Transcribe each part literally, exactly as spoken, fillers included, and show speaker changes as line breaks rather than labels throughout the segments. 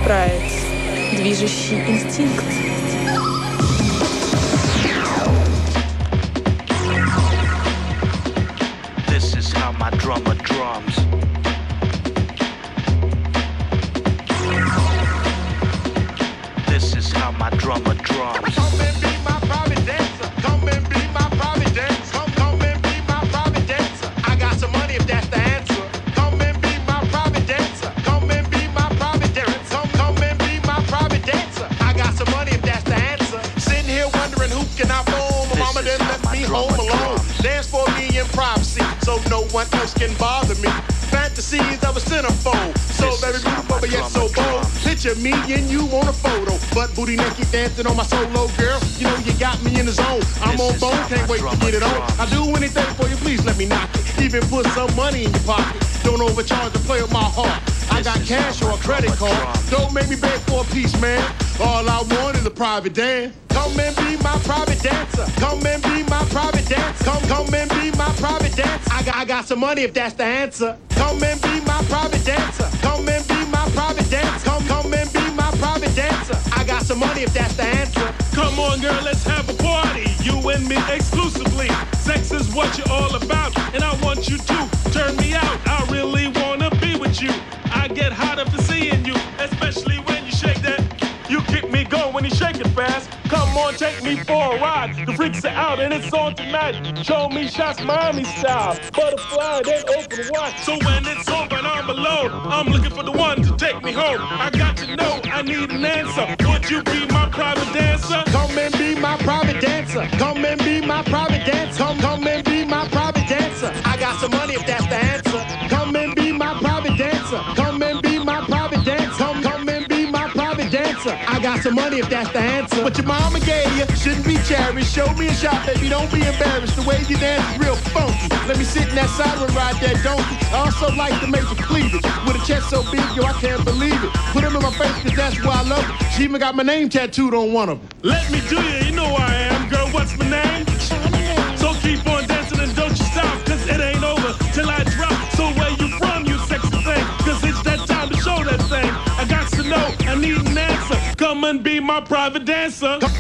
Pride. Движущий инстинкт.
This is how my drummer drums. This is how my drummer drums.
Come and be my private dancer. Come and be my private dancer. Come, come and be my private dancer. I got some money if that's the answer. Come and be my private dancer. Come and be my private dancer. Come, come and be my private dancer. I got some money if that's the answer. Sitting here wondering who can I phone. My mama didn't let me home alone. Dance for me in privacy, so no one else can bother me. Fantasies of a centerfold, so very beautiful but yet so bold. Picture me and you on a photo, but booty naked dancing on my solo, girl. You know you got me in the zone. I'm on bone, can't wait to get it on. I'll do anything for you, please let me knock it. Even put some money in your pocket. Don't overcharge to play with my heart. I got cash or a credit card. Don't make me beg for a piece, man. All I want is a private dance. Come and be my private dancer. Come and be my private dancer. Come, come and be my private dancer. I got, I got some money if that's the answer. Come and be my private dancer. Come and be my private dancer. Come, come and be my private dancer. I got some money if that's the answer.
Come on, girl, let's have a party. You and me exclusively. Sex is what you're all about, and I want you to turn me out. I really wanna be with you. I get hot after seeing you, especially when you shake that. You keep me going when you shake it fast. Come on, take me for a ride. The freaks are out and it's on tonight. Show me shots Miami style. Butterfly, then open wide. So when it's over and I'm alone, I'm looking for the one to take me home. I got to know, I need an answer. Would you be my private dancer?
Come and be my private dancer. Come and be my private dancer. Come, come and be my private dancer. I got some money if that's the answer. Come and be my private dancer. Come and be my private dancer. Come, come and be my private dancer. I got some money if that's the answer. What your mama gave you shouldn't be cherished. Show me a shot, baby, don't be embarrassed. The way you dance is real funky. Let me sit in that side and ride that donkey. I also like to make you cleavage. With a chest so big, yo, I can't believe it. Put them in my face, cause that's why I love it. She even got my name tattooed on one of them.
Let me do you, you know who I am, girl, what's my name? So keep on dancing and don't you stop, cause it ain't over till I drop. So where you from, you sexy thing? Cause it's that time to show that thing. I got to know, I need an answer. Come and be my private dancer. Come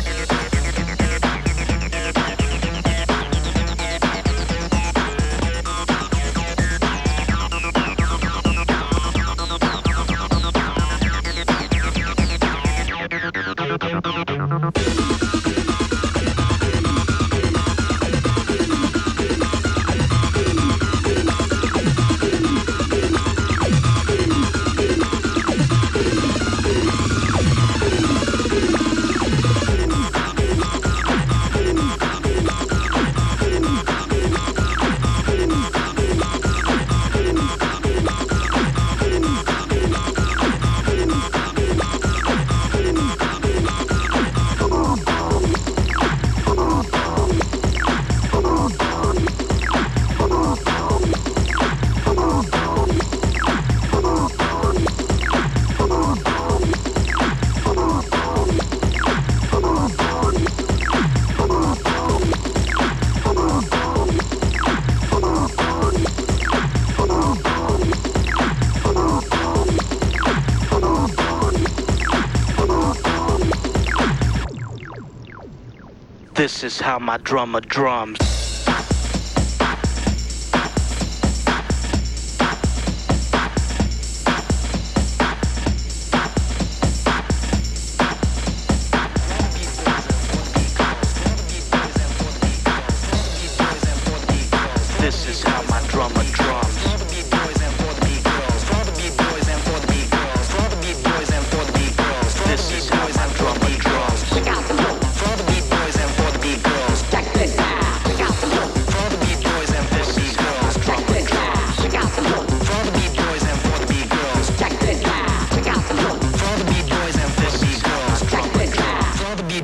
This is how my drummer drums. This is how my